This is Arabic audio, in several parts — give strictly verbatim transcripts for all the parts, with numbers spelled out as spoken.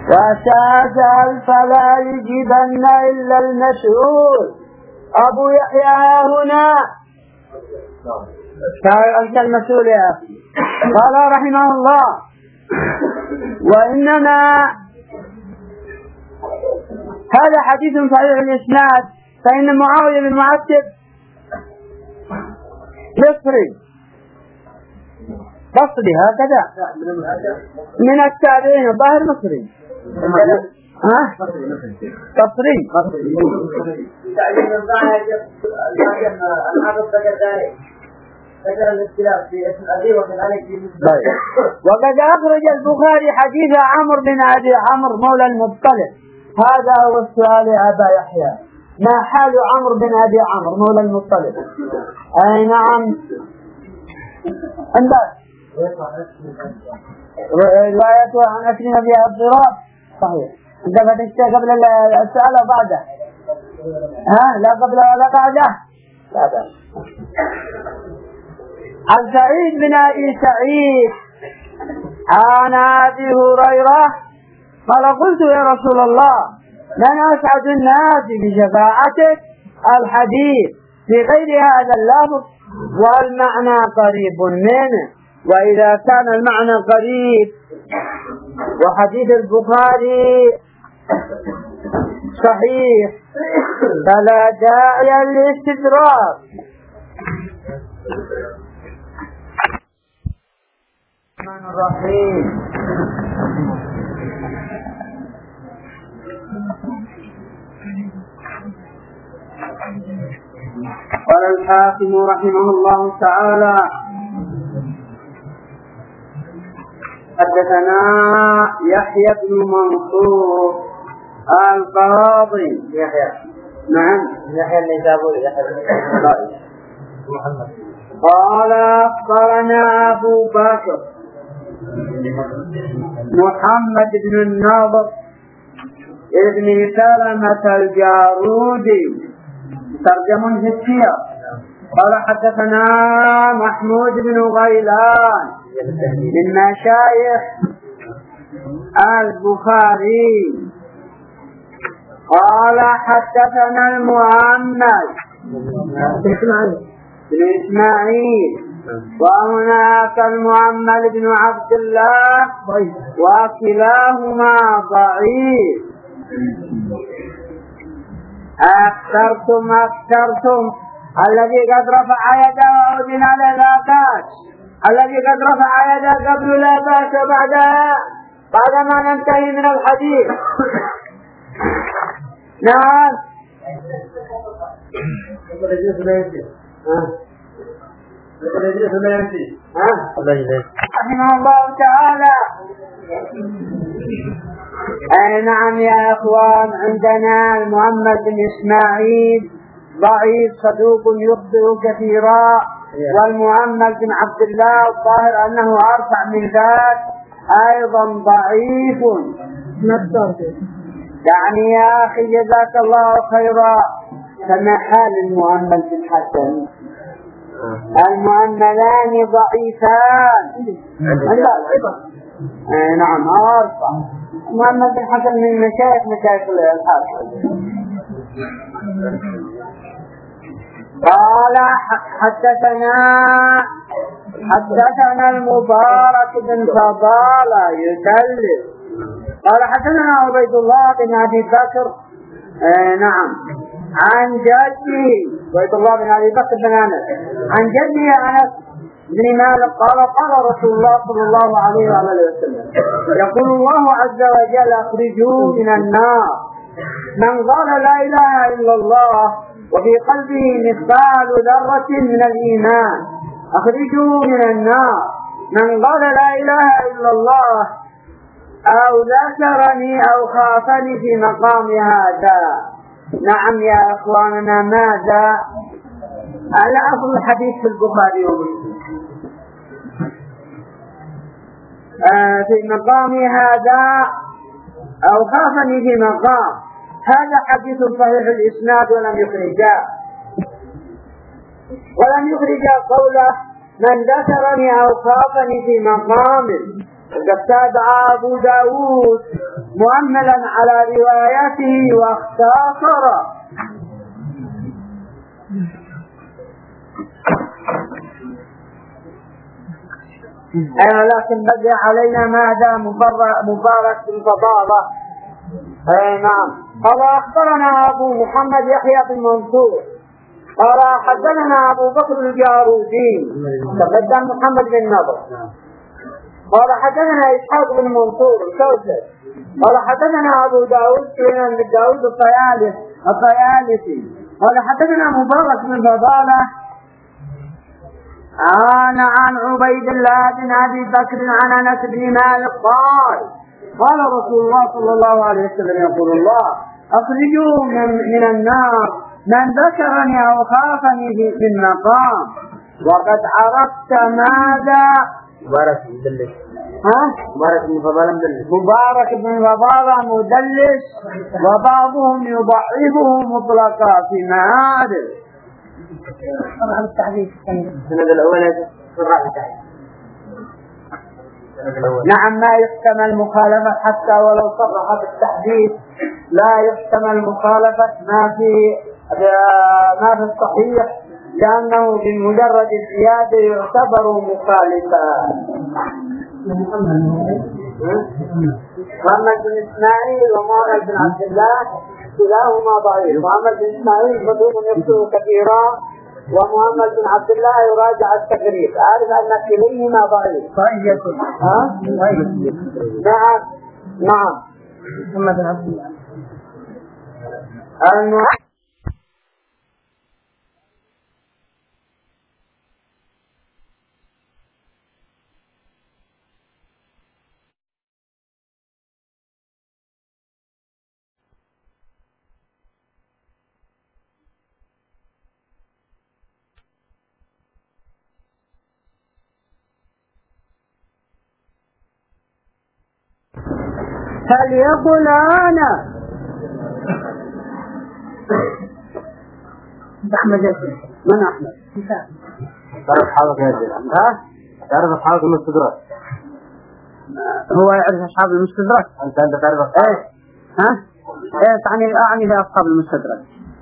وسأسأل فلا يجيبن إلا المسؤول. أبو يحيى هنا أنت المسؤول يا أخي. قال رحمه الله: وإنما هذا حديث صحيح الإسناد، فإن معاوية بن معتب مصري بصري هكذا من التابعين، ظاهر مصري ها بصري وقد أخرج البخاري حديث عمرو بن أبي عمرو مولى المطلب. هذا هو السؤال يا أبا يحيى: ما حال عمرو بن أبي عمرو مولى المطلب؟ أي نعم، عندك روايته عن أسلم بها الضراب صحيح. أنت فتشتى قبل السؤال أو بعده؟ ها لا قبل ولا بعده؟ لا بعد. عن سعيد بن أبي سعيد عن أبي هريرة قال: قلت يا رسول الله من أسعد الناس بشفاعتك؟ الحديث بغير هذا اللفظ والمعنى قريب منه. وإذا كان المعنى قريب وحديث البخاري صحيح فلا داعي للاستدراك. الرحمن الرحيم. قال الحاكم رحمه الله تعالى: حدثنا يحيى بن منصور القاضي. يحيى نعم يحيى النسابوري يحيى محمد. قال أخبرنا أبو بكر محمد بن النضر ابن سلمة الجارودي ترجم في السياق. قال حدثنا محمود بن غيلان من مشايخ البخاري. قال حدثنا المؤمل بن إسماعيل وهناك المؤمل بن عبد الله وكلاهما ضعيف. أكثرتم أكثرتم الذي قد رفع يده من على الآباس، الذي قد رفع يده قبل الآباس وبعدها بعدما ننتهي من الحديث. نعم رحمه الله تعالى. أي نعم يا أخوان، عندنا المؤمل بن إسماعيل ضعيف صدوق يخطئ كثيرا، والمؤمل بن عبد الله الظاهر أنه أرفع من ذاك أيضا ضعيف. يعني يا أخي جزاك الله خيرا، كما حال المؤمل بن حسن، المؤملان ضعيفان. اي نعم أرفع. المؤمل بن حسن من مشايخ مشايخ الحافظ. قال حدثنا حدثنا المبارك بن فضالة يدلس. قال حدثنا عبيد الله بن أبي بكر آه نعم عن جدي عبيد الله بن أبي بكر بن أنس عن جدي أنس بن مالك قال قال رسول الله صلى الله عليه وسلم: يقول الله عز وجل: اخرجوا من النار من قال لا إله إلا الله وفي قلبه مثقال ذرة من الإيمان. اخرجوا من النار من قال لا إله إلا الله أو ذكرني أو خافني في مقام هذا. نعم يا أخواننا، ماذا؟ على أصل الحديث في البخاري ومسلم آه في مقام هذا أو خافني في مقام هذا حديث صحيح الإسناد ولم يخرجا ولم يخرجا قوله من ذكرني أو خافني في مقام وقد تابع أبو داود مؤملا على روايته واختصر. أنا لكن بقي علينا ماذا مبارك بن فضالة. أي نعم. قال أخبرنا أبو محمد يحيى بن منصور قال حدثنا أبو بكر الجارودي تقدم محمد بن نضر قال حدثنا إسحاق بن منصور الكوثر قال حدثنا أبو داود بن داود الطيالسي قال حدثنا مبارك بن فضالة عن عن عبيد الله بن أبي بكر عن أنس بن مالك قال قال رسول الله صلى الله عليه وسلم يقول الله أخرجوا من, من النار من ذكرني أو خافني في المقام وقد عرفت ماذا. مبارك مدلس. ها؟ مبارك بن فضالة مدلس. مبارك بن فضالة مدلس وبعضهم يضعفه مطلقا في معادل. صرح بالتحديث السند الأول صرح بالتحديث. نعم ما يحتمل مخالفة حتى ولو صرح بالتحديث لا يحتمل مخالفة ما في ما في الصحيح لأنه بمجرد الزيادة يعتبر مخالفا. محمد بن إسماعيل ومحمد بن عبد الله كلاهما ضعيف. محمد بن إسماعيل متروك يكتب كثيرا ومحمد بن عبد الله يراجع التقريب. أعرف أن كليهما ضعيف. ها؟ نعم نعم. محمد بن عبد الله أنه هل يقول أنا أحمد من أحمد تعرف أصحابك يا جل ها تعرف أصحابك المستدرك هو يعرف أصحاب المستدرك أنت أنت تعرف أصحابك إيه ها إيه تعني أعني بأصحاب المستدرك.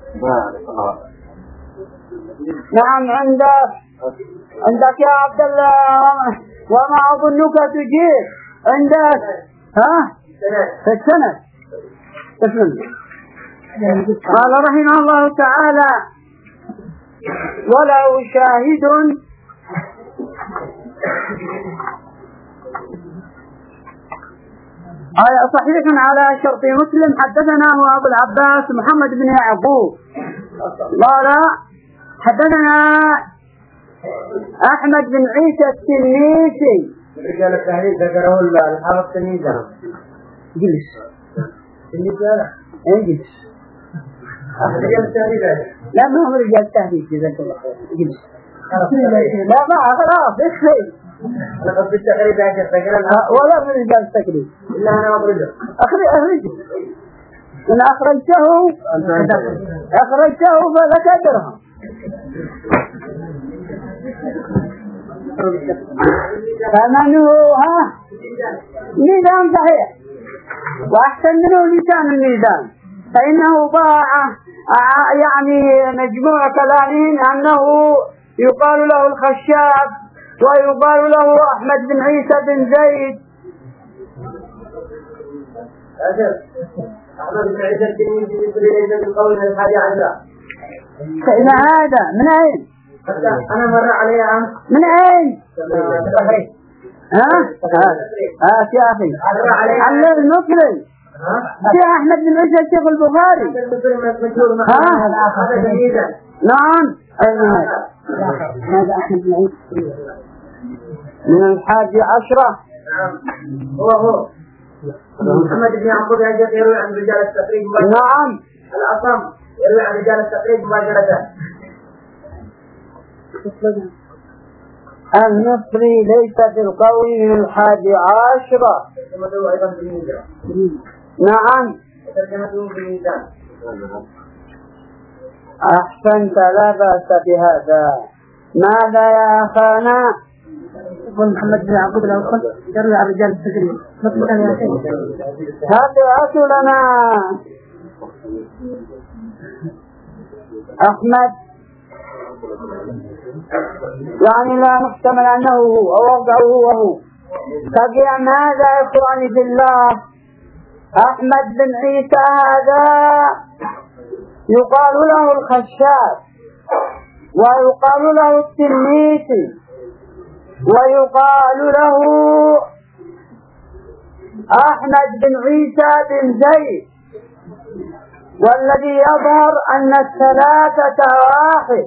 نعم عندك عندك يا عبد الله وما أظنك تجيب عندك ها في السنة تسلم. قال رحمه الله تعالى ولو شاهد صحيح على شرط مسلم حدثناه أبو العباس محمد بن يعقوب قال حدثنا أحمد بن عيسى التلميذي. رجال التحرير ذكره الحافظ التلميذ. جلس التلميذ لا اجلس. رجال التحرير لا ما هو رجال التحرير جزاك الله خير. جلس لا ما خلاص اخرج. أنا قصدي التقريب يا شيخ ولا من رجال التقريب إلا أنا أخرجه. أخرج أخرج إن أخرجته أخرجته فلك درهم. فمن هو ها ميزان صحيح وأحسن منه لسان الميزان فإنه باع يعني مجموع كلامهم أنه يقال له الخشاب ويقال له أحمد بن عيسى بن زيد. أحمد بن عيسى التلميذ ليس بالقول الحادي عشر. فإن هذا من أين؟ أنا مر علي أمس. من أين؟ ها؟ ها يا أخي. على المصري. يا أحمد بن عيسى الشيخ البخاري. ها؟ نعم. أين هذا؟ هذا أحمد بن عيسى من الحادي عشرة. هو هو. محمد بن يعقوب يروي عن رجال التقريب. نعم. الأصم يروي عن رجال التقريب مباشرة. المصري ليس بالقوي من الحادي عشرة. نعم. أحسنت لا بأس بهذا. ماذا يا أخانا؟ يقول محمد بن يعقوب الأوصل يروي عن رجال الفجري نطلق يا شيخ. هاتوا هاتوا لنا أحمد، يعني لا محتمل أنه هو أو وضعه هو هو. تقيا ماذا إخواني في الله؟ أحمد بن عيسى هذا يقال له الخشاب، ويقال له التلميذي، ويقال له أحمد بن عيسى بن زيد، والذي يظهر أن الثلاثة واحد.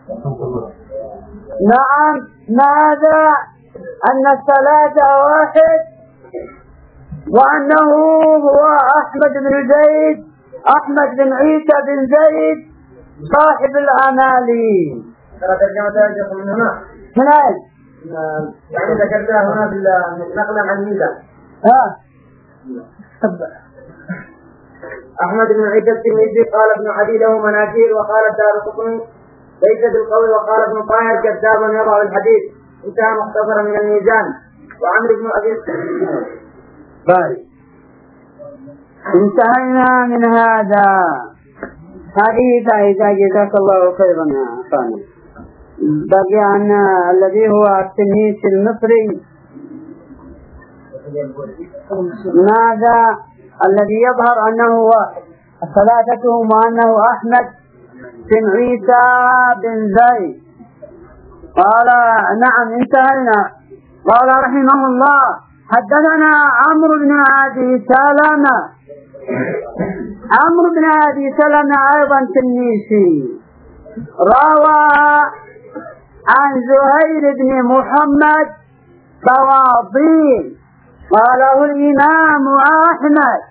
نعم، ماذا؟ أن الثلاثة واحد، وأنه هو أحمد بن زيد، أحمد بن عيسى بن زيد صاحب الأمالي. ترى ترجمة هذه من هنا. من أين؟ يعني ذكرتها هنا نقلا عن ميزان. ها. أحمد بن عيسى الترمذي قال ابن عدي له مناكير، وقال الدارقطني ليس بالقول، وقال ابن طاهر كذاب يضع الحديث. انتهى مختصرا من الميزان. وعمرو بن أبي طيب، انتهينا من هذا. هذه فائدة، جزاك الله خيرا يا أخواني. بقي أن الذي هو التلميذ المصري ماذا؟ الذي يظهر أنه واحد، ثلاثتهم، وأنه أحمد بن عيسى بن زيد. قال نعم، انتهينا. قال رحمه الله حدثنا عمرو بن أبي سلمة. عمرو بن أبي سلمة أيضا تلميذي، روى عن زهير بن محمد بواضين، قاله الإمام أحمد.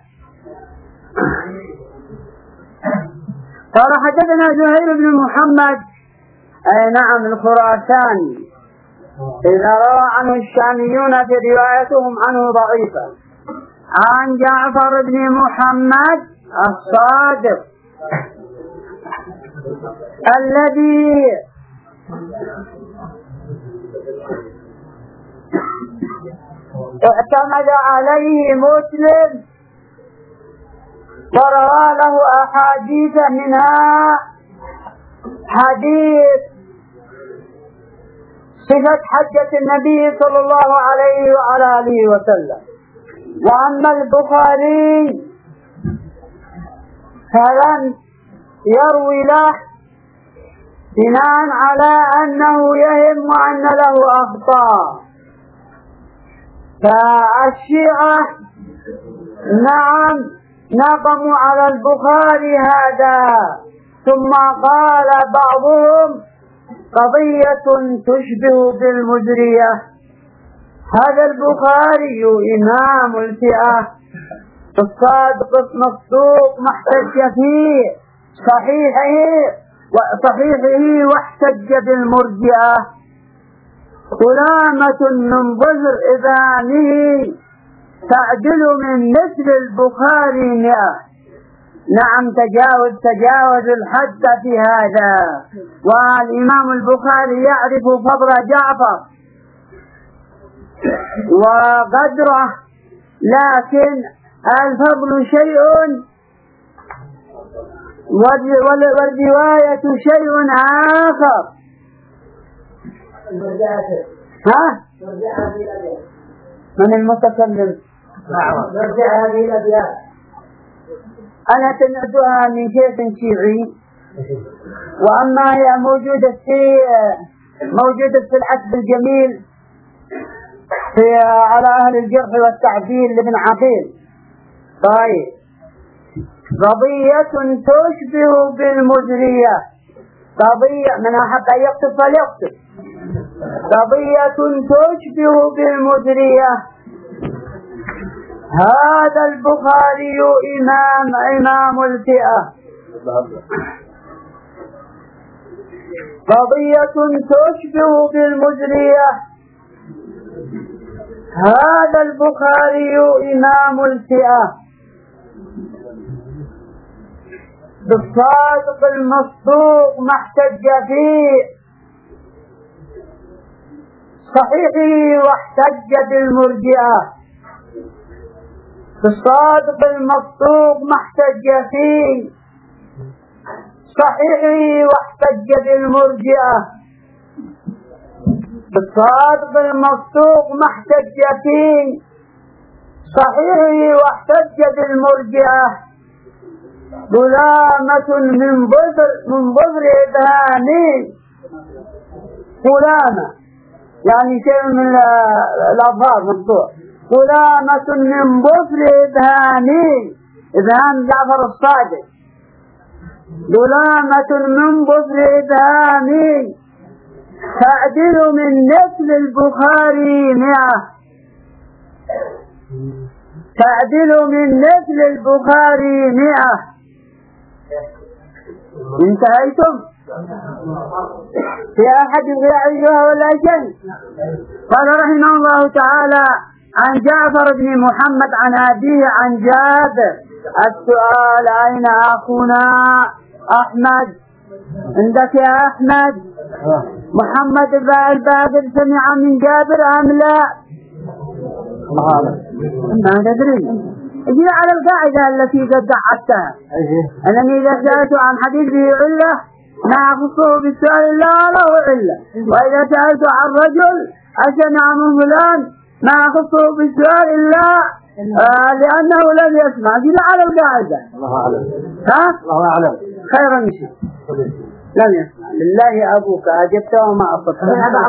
قال حدثنا زهير بن محمد، أي نعم الخراساني، إذا روى عنه الشاميون في روايتهم عنه ضعيفة، عن جعفر بن محمد الصادق الذي اعتمد عليه مسلم وروى له أحاديث، منها حديث صفة حجة النبي صلى الله عليه وعلى آله وسلم. وأما البخاري فلم يروي له بناء على أنه يهم وأن له أخطاء. فالشيعة نعم نقموا على البخاري هذا، ثم قال بعضهم قضية تشبه بالمزرية. هذا البخاري إمام الفئة الصادق المصدوق، ما احتج فيه صحيحه وصحيحه واحتج بالمرجئة. سلامة من ظهر إذانه تعدل من مثل البخاري مئة. نعم، تجاوز تجاوز الحد في هذا. والإمام البخاري يعرف فضل جعفر وقدره، لكن الفضل شيء والرواية شيء آخر. ها؟ من المتكلم؟ نرجع هذه الأبيات. أنا سمعتها من شيخ شيعي، وأما هي موجودة في موجودة في العتب الجميل في على أهل الجرح والتعديل لابن عقيل. طيب، قضية تشبه بالمزرية، قضية من أحب أن يكتب فليكتب، قضية تشبه بالمزرية. هذا البخاري إمام إمام الفئة، قضية تشبه بالمزرية. هذا البخاري إمام الفئة بالصادق المصدوق ما احتج فيه صحيحه واحتج بالمرجئة، بالصادق المصدوق ما احتج فيه، صحيحه واحتج بالمرجئة، بالصادق المصدوق ما احتج فيه، صحيحه واحتج بالمرجئة، غلامة من بذر من بذر إبهامي، غلامة يعني شيء من الأظهار مقطوع، غلامة من بذر إبهامي، إبهام جعفر الصادق، غلامة من بذر إبهامي تعدل من نسل البخاري مئة، تعدل من نسل البخاري مئة. انتهيتم؟ في أحد يعيشها ولا شيء؟ قال رحمه الله تعالى عن جعفر بن محمد عن أبيه عن جابر. السؤال أين أخونا أحمد؟ عندك يا أحمد؟ محمد بن الباقر سمع من جابر أم لا؟ ما تدري. اجي على القاعدة التي قد قعدتها، أنني إذا سألت عن حديث به علة ما أخصه بالسؤال إلا له علة، وإذا سألت عن رجل أسمع من فلان ما أخصه بالسؤال إلا آه لأنه لم يسمع. اجي على القاعدة. الله أعلم. ها؟ الله أعلم. خيرا شيء. لم يسمع. لله أبوك أجبت وما أصبت.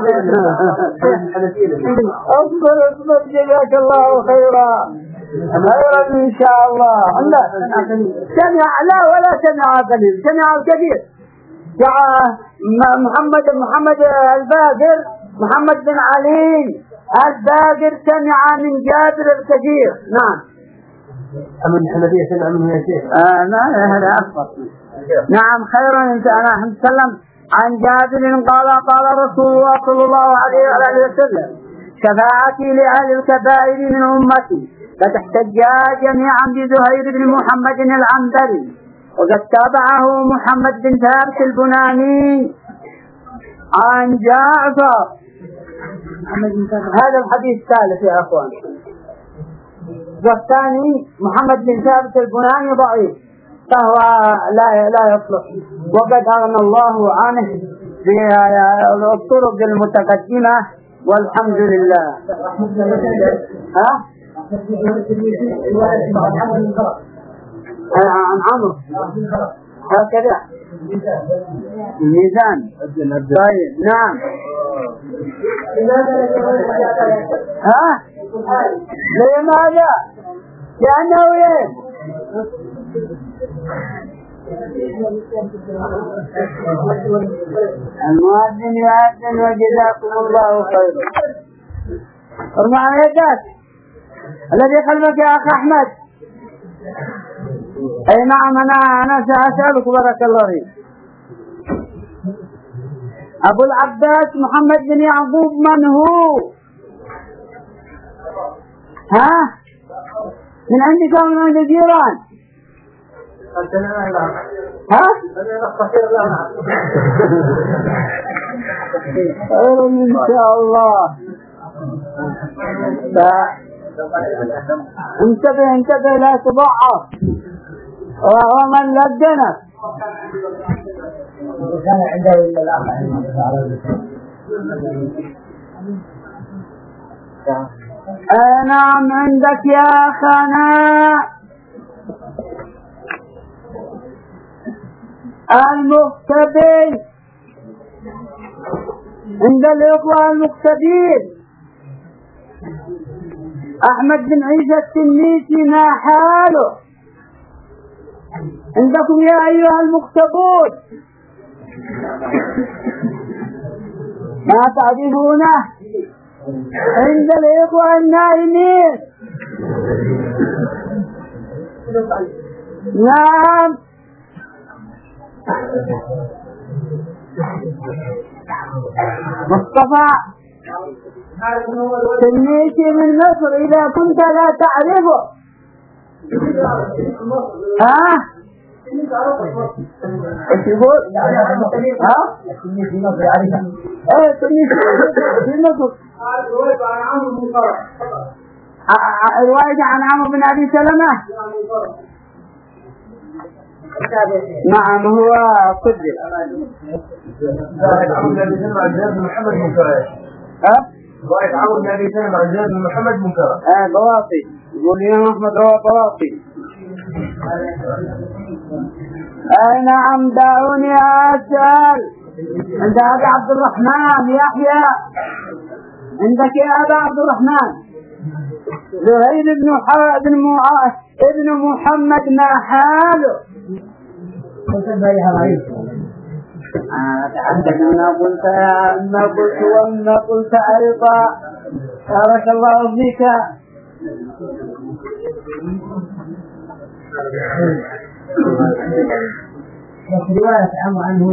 أصبر أصبر جزاك الله خيرا. خيرا إن شاء الله. لا سمع لا ولا سمع قليل، سمع الكثير. محمد محمد الباقر محمد بن علي الباقر سمع من جابر الكثير. نعم. أمن الحنفية سمع منه يا شيخ. آه نعم هذا أصبر. نعم خيرا إن شاء الله. نتكلم عن جابر قال قال رسول الله صلى الله عليه وآله وسلم شفاعتي لأهل الكبائر من أمتي فتحتجا جميعا بزهير بن محمد العنبري، وقد تابعه محمد بن ثابت البناني عن جعفر. هذا الحديث الثالث يا أخوان. والثاني محمد بن ثابت البناني ضعيف فهو لا لا يصلح، وقد أغنى الله عنه في الطرق المتقدمة والحمد لله. ها؟ عن عمرو هكذا الميزان. طيب نعم. ها؟ لماذا؟ لأنه ايه؟ المؤذن يؤذن وجزاكم الله خيرا. ارفع يدك الذي قلبك يا أخ أحمد. أي نعم أنا أنا سأسألك بارك الله فيك. أبو العباس محمد بن يعقوب من هو؟ ها؟ من عندك ومن عند الجيران؟ ها؟ خير إن شاء الله. انتبه انتبه لا تضعف ومن لدنك. كان عنده إلا الأخ نعم عندك يا أخانا المختبر. عند الإخوة المختبر أحمد بن عيسى التنيسي ما حاله؟ عندكم يا أيها المختبون ما تعرفونه؟ عند الإخوة النائمين. نعم مصطفى تنيسي من مصر إذا كنت لا تعرفه. ها ايش يقول؟ ها؟ ايه تلميذ في نظر. رواية عن عمرو بن أبي سلمة. نعم هو كذب. رواية عمرو بن أبي سلمة عن زياد بن محمد منكرة. ها؟ رواية عمرو بن أبي سلمة عن زياد بن محمد منكرة. اه بواطي. يقول الإمام أحمد رواه بواطي. اي نعم دعوني أسأل. عند أبي عبد الرحمن يحيى. عندك يا أبا عبد الرحمن زهير بن بن معاذ ابن محمد ما حاله؟ عندك أنا قلت أما قلت وأما قلت أيضا بارك الله فيك. رواية عمرو عنه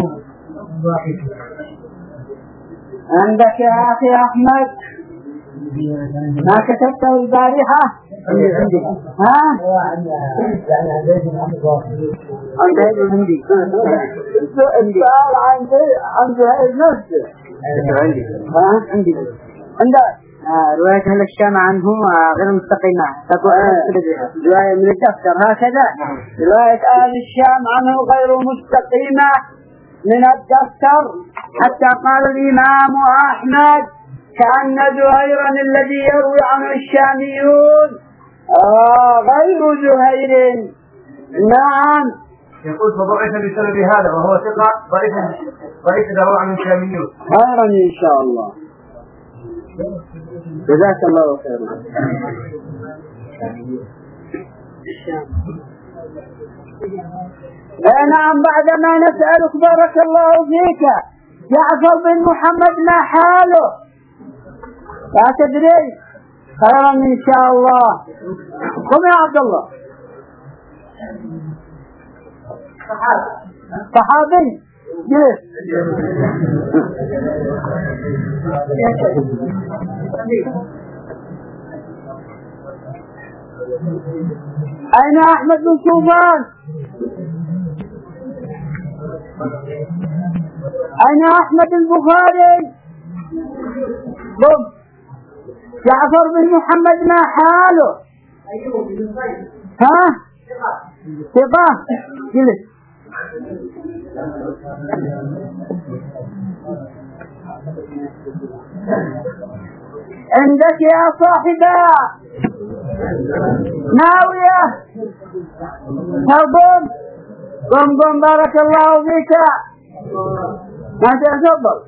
عندك يا أخي أحمد ما كتبته البارحة؟ عندي ها؟ يعني عندي عندي السؤال عن عن زهير نفسه عندي ها عندي عندك رواية أهل الشام عنه غير مستقيمة تقول رواية من الدفتر هكذا رواية أهل الشام عنه غير مستقيمة من الدفتر حتى قال الإمام أحمد كأن زهيرا الذي يروي عنه الشاميون آه غير زهير. نعم يقول فضعف بسبب هذا وهو ثقة ضعيف ضعيف إذا روى عنه الشاميون. خيرا إن شاء الله جزاك الله خيرا. نعم بعدما نسألك بارك الله فيك جعفر بن محمد ما حاله؟ لا تدري؟ خيرا إن شاء الله. قم يا عبد الله. صحابي جلس. أين أحمد بن شوبان؟ أين أحمد البخاري؟ قم. جعفر بن محمد ما حاله؟ ها؟ ثقة جلس. عندك يا صاحبا ناوية قم قم قم بارك الله فيك. ما تفضل.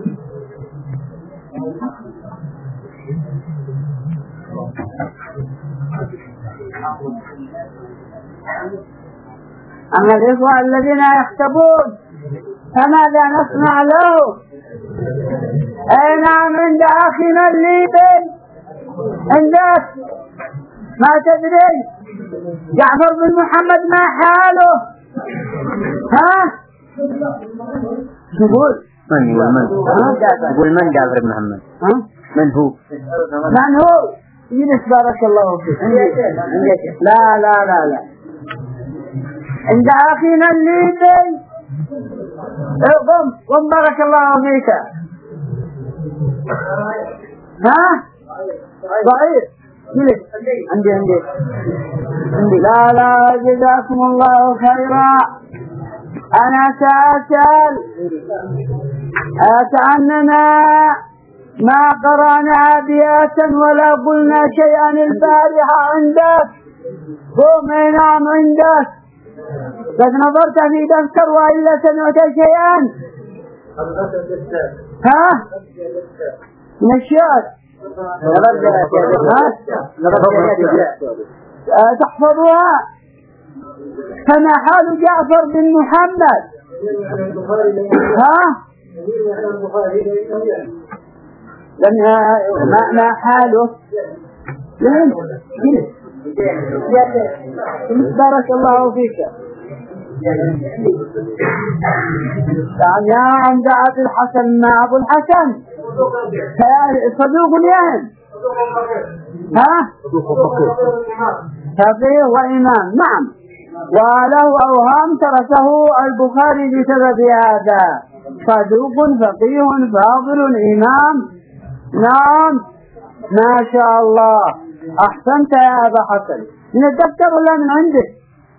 أما الإخوة الذين يختبون فماذا نصنع له؟ أي نعم عند أخينا الليبي عندك ما تدري جعفر بن محمد ما حاله؟ ها؟ يقول من يقول من؟ يقول من جعفر بن محمد؟ ها؟ من هو؟ من هو؟ يجلس بارك الله فيك. لا لا لا لا عند أخينا الليبي. قم قم بارك الله فيك. ها ضعيف جلس. عندي عندي عندي لا لا جزاكم الله خيرا. أنا سأسأل أتعننا ما قرأنا أبياتا ولا قلنا شيئا البارحة عندك. قم نعم عندك. قد نظرت في دفتر وإلا سمعت شيئا؟ ها؟ من الشعر تحفظها. فما حال جعفر بن محمد؟ ها؟ ما ما حاله؟ بارك الله فيك. يعني يا عم أبي الحسن ما أبو الحسن صدوق اليهم. ها؟ فقيه وإمام. نعم وله أوهام تركه البخاري بسبب هذا. صدوق فقيه فاضل إمام. نعم ما شاء الله أحسنت يا أبا حسن. من الدفتر ولا من عندك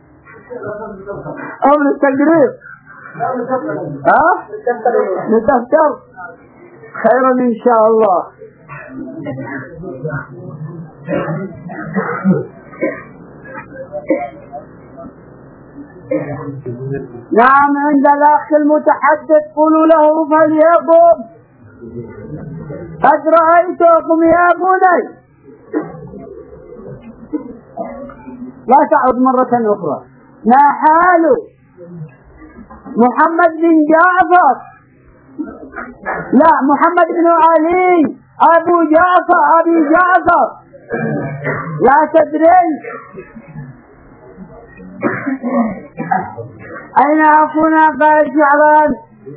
أو من التقرير؟ ها؟ من الدفتر. خيرا إن شاء الله. نعم عند الأخ المتحدث قولوا له فليقم. قد رأيتكم يا بني. لا تعد مرة أخرى. ما حال محمد بن جعفر؟ لا محمد بن علي أبو جعفر أبي جعفر. لا تدري أين أخونا قال شعبان؟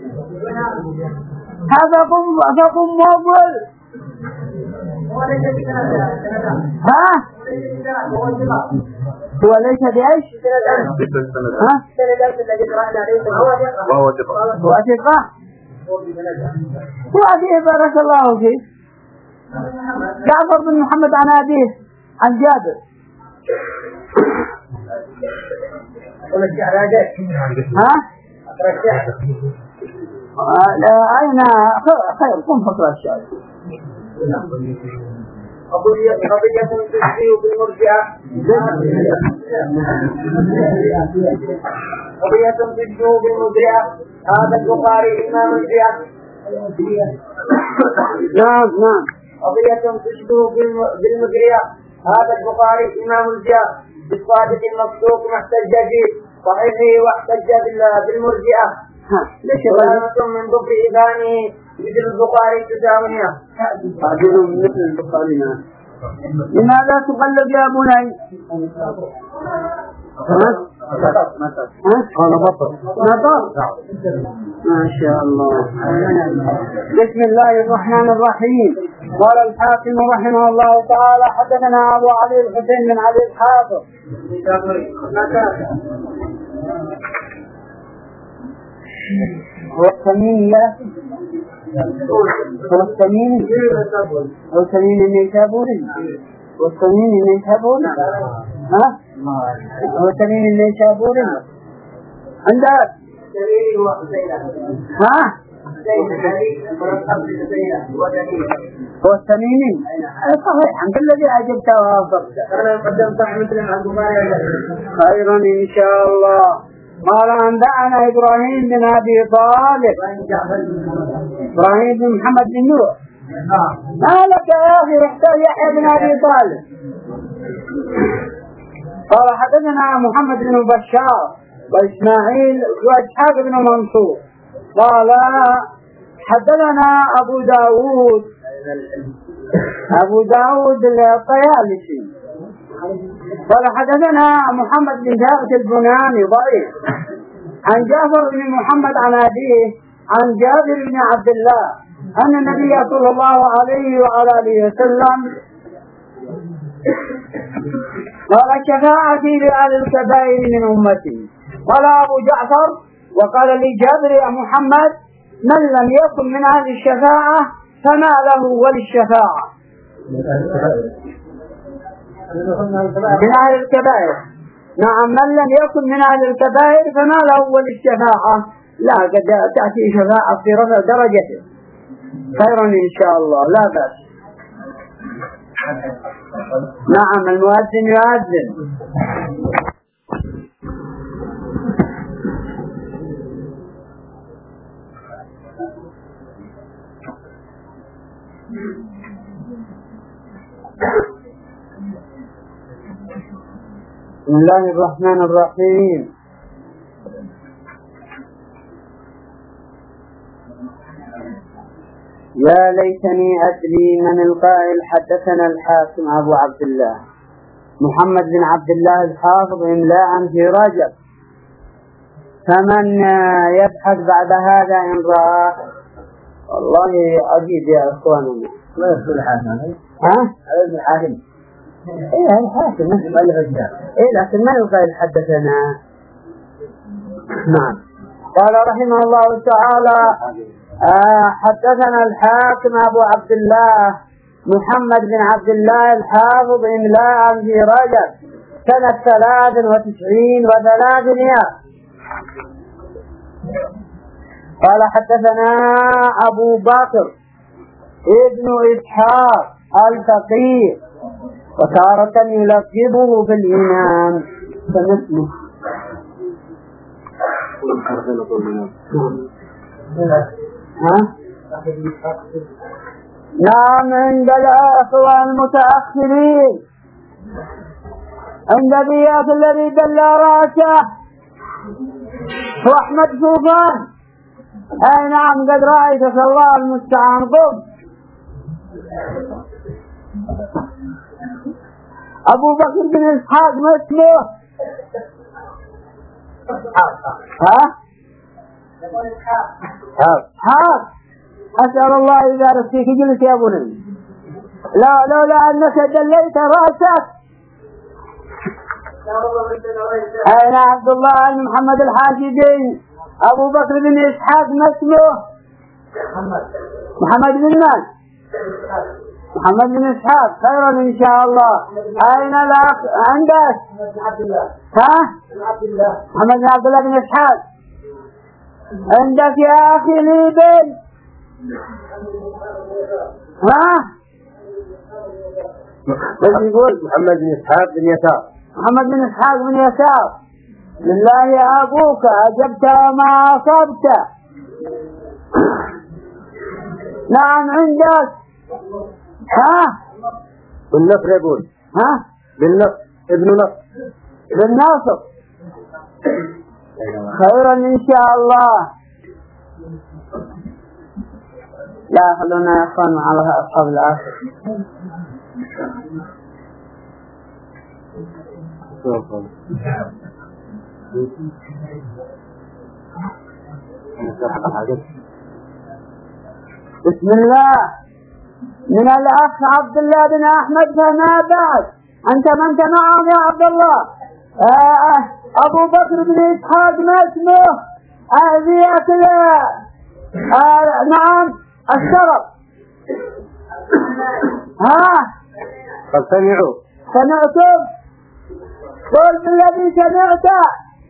هذا قم فقم موصل. ها هو ليس بإيش؟ ها وهو ثقة. وأبيه بارك الله فيه جعفر بن محمد عن أبيه عن جابر. ها أين خير قم فقرأ الشعر. قضية تشبيه بالمرجئة قضية تشبيه بالمرجئة هذا البخاري إمام المرجئة. نعم نعم. قضية تشبه بالمرجئة هذا البخاري إمام المرجئة بالصادق المصدوق ما احتج به صحيحه واحتج بالمرجئة. سلامة من ضبط إذانه مثل البخاري تساوية. عدل مثل البخاري. لماذا تقلب يا بني؟ قال بطل نطر. ما شاء الله. بسم الله الرحمن الرحيم. قال الحاكم رحمه الله تعالى حدثنا أبو علي الحسين بن علي الحافظ والثمينية والثمين والثمين النيسابوري والثمين النيسابوري. ها والثمين النيسابوري عندك. ها والثمين صحيح عند الذي أجبته وأفضلت. خيرا إن شاء الله. قال أنبأنا إبراهيم بن أبي طالب إبراهيم بن محمد بن نوح. ما لك يا أخي احتاج يحيى بن أبي طالب. قال حدثنا محمد بن بشار وإسماعيل وإسحاق بن منصور. قال حدثنا أبو داود أبو داود الطيالسي. قال حدثنا محمد بن ثابت البناني ضعيف عن جعفر بن محمد عن أبيه عن جابر بن عبد الله أن النبي صلى الله عليه وعلى آله وسلم قال شفاعتي لأهل الكبائر من أمتي. قال أبو جعفر وقال لي جابر يا محمد من لم يكن من أهل الشفاعة فما له وللشفاعة. من أهل الكبائر. نعم من لم يكن من أهل الكبائر فما له وللشفاعة. لا قد تأتي شفاعة في رفع درجته. خيرا إن شاء الله لا بأس. نعم المؤذن يؤذن. بسم الله الرحمن الرحيم. يا ليتني أدري من القائل. حدثنا الحاكم أبو عبد الله محمد بن عبد الله الحافظ إملاء في رجب. فمن يبحث بعد هذا إن رأى. والله عجيب يا أخواننا. ما يصل الحاكم. ها؟ الحاكم إيه الحاكم إيه لكن ما يقال حدثنا. نعم. قال رحمه الله تعالى آه حدثنا الحاكم أبو عبد الله محمد بن عبد الله الحافظ إملاء في رجب سنة ثلاث وتسعين وثلاثمائة. قال حدثنا أبو بكر ابن إسحاق الفقيه وتارة يلقبه بالإمام فنسمه. ها؟ نعم عند الأخوة المتأخرين عند بيات الذي دل رأسه هو أحمد صوفان. أي نعم قد رأيت الله المستعان. قم. أبو بكر بن إسحاق ما اسمه؟ ها؟ إسحاق. أسأل الله يبارك فيك. جلس يا بني. لا لولا أنك دليت رأسك. أين عبد الله بن محمد الحاشدي. أبو بكر بن إسحاق ما اسمه؟ محمد بن من؟ محمد بن إسحاق. خيرا إن شاء الله. أين الأخ عندك؟ ها؟ محمد بن عبد الله بن إسحاق. عندك يا أخي ليبن؟ ها؟ بس يقول محمد بن إسحاق بن يسار. محمد بن إسحاق بن يسار. لله أبوك أجبت ما أصبت. نعم عندك. ها؟ بالنصر يقول. ها؟ بالنصر ابن نصر. بالنصر. خيرا إن شاء الله. لا خلونا يا أخوان مع أصحاب الآخر. بسم الله. من الأخ عبد الله بن أحمد فما بعد. أنت من معهم يا عبد الله؟ آه أبو بكر بن إسحاق ما اسمه؟ أهديك آه نعم الشرف. ها؟ قد سمعوا. سمعتم؟ قلت الذي سمعته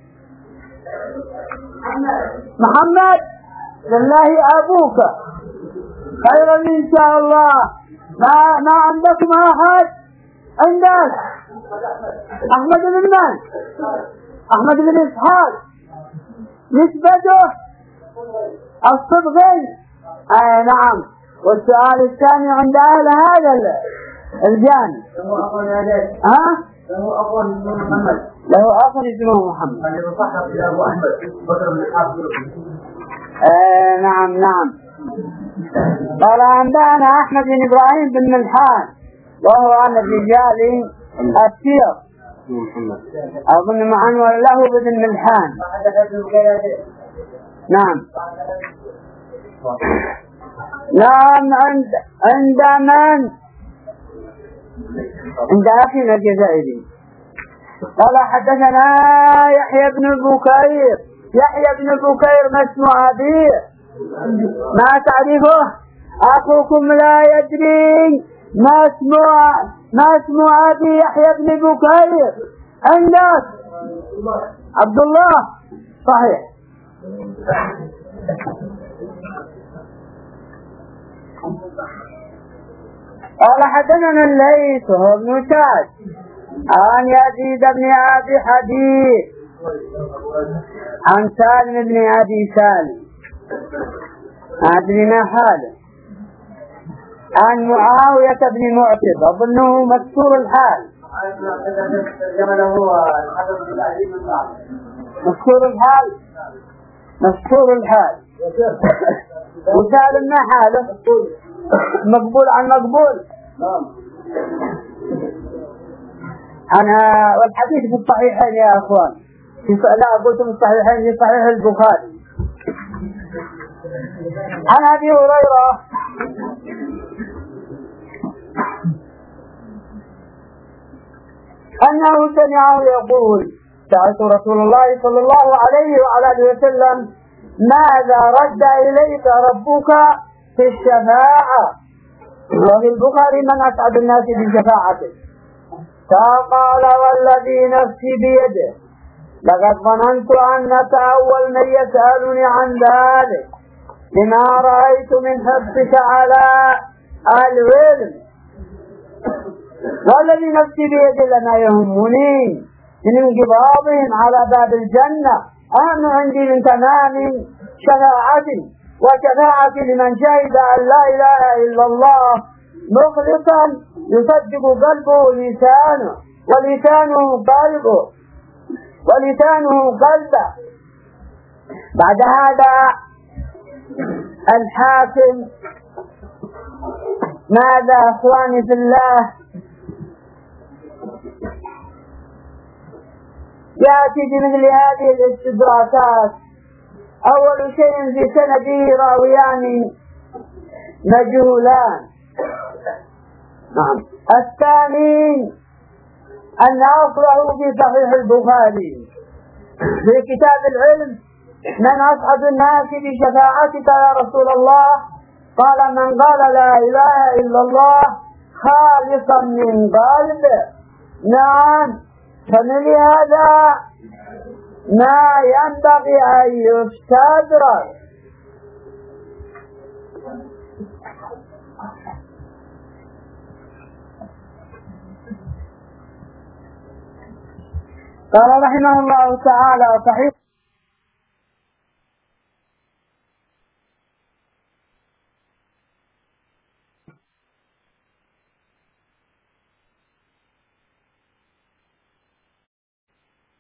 محمد. لله أبوك. خيرا إن شاء الله. ما ما عندكم أحد؟ عندك أحمد بن من؟ أحمد بن إسحاق. نسبته الصدغي. أي نعم. والسؤال الثاني عند أهل هذا الجانب. ها؟ له أخ اسمه محمد. له أخ اسمه محمد. قال يصحح إلى أبو أحمد بكر بن إسحاق. آه نعم نعم. قال عندنا أحمد بن إبراهيم بن ملحان وهو عن الرجال السير. أظن معا له بن ملحان. نعم. نعم عند عند من؟ عند أخينا الجزائري. قال حدثنا يحيى بن بكير. يحيى بن بكير ما اسم أبيه؟ ما تعرفه؟ أخوكم لا يدري ما اسم ما اسم أبي يحيى بن بكير؟ عندك عبد الله. صحيح. قال حدثنا الليث وهو ابن سعد عن يزيد بن أبي حبيب عن سالم بن أبي سالم أدري ما حاله عن معاوية بن معتب أظنه مكسور الحال. مكسور الحال. مكسور الحال. وسالم ما حاله؟ مقبول عن مقبول. أنا والحديث في الصحيحين يا أخوان. في لا قلت في الصحيحين في صحيح البخاري. عن أبي هريرة أنه سمعه يقول: سألت رسول الله صلى الله عليه وعلى آله وسلم: ماذا رد إليك ربك في الشفاعة؟ وفي البخاري: من أسعد الناس بشفاعته؟ فقال: والذي نفسي بيده لقد ظننت أنك أول من يسألني عن ذلك، لما رأيت من حرصك على العلم. والذي نفسي بيده لما يهمني من انقباضهم على باب الجنة أهم عندي من تمام شفاعتي وشفاعة لمن شهد أن لا إله إلا الله مخلصا يصدق قلبه ولسانه ولسانه قلبه ولسانه قلبه. بعد هذا الحاكم ماذا أخواني في الله؟ يأتي بمثل هذه الاستدراكات. أول شيء في سنده راويان مجهولان. نعم. الثاني أن أصله في صحيح البخاري في كتاب العلم: من أسعد الناس بشفاعتك يا رسول الله؟ قال: من قال لا إله إلا الله خالصا من قلبه. نعم. فلهذا ما ينبغي أن يستدرك. قال رحمه الله تعالى: صحيح